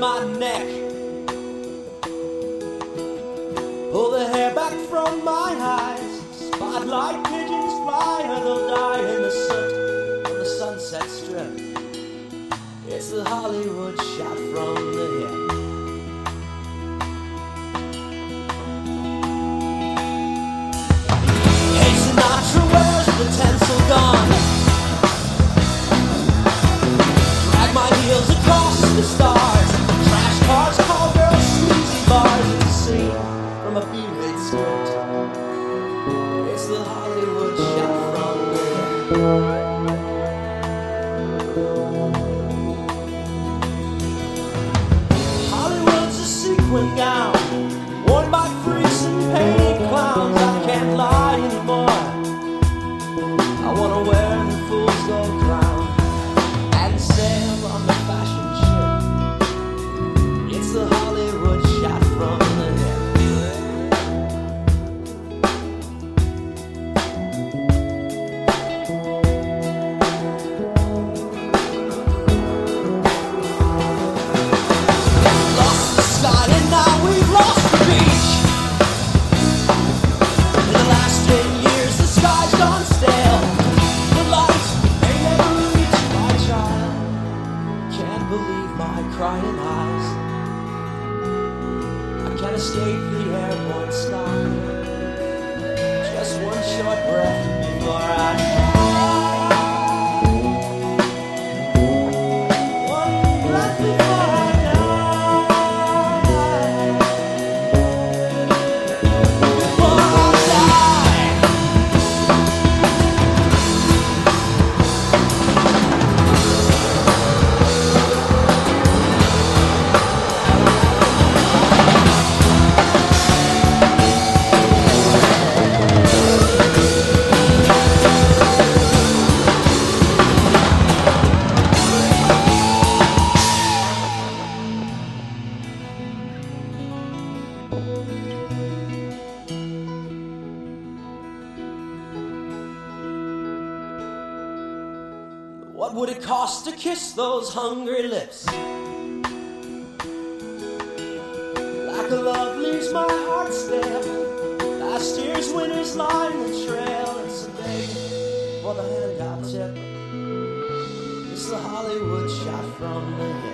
my neck. Pull the hair back from my eyes. Spotlight pigeons fly, or they'll die in the soot on the Sunset Strip. It's the Hollywood shot from the hip. Hey, Sinatra, where's the tinsel gone? Drag my heels across the stars. Trash cars, call girls, sleazy bars, and see from a B-rate script. It's the Hollywood shot from the hip. Hollywood's a sequin gown worn by freaks and paid clowns. I can't lie anymore. I wanna wear the fool's gold crown and sail on the fashion ship. It's the Hollywood shot from the hip. Lost the sky and now we've lost the beach. In the last 10 years the sky's gone stale. The lights, they never reach my child. Can't believe my crying eyes. I can't escape the airborne sky. Just one short breath before I die. One breath before I die. Before I die. What would it cost to kiss those hungry lips? Like a love leaves my heart stale. Last year's winners line the trail. It's a baby for the handout tip. It's the Hollywood shot from the hip.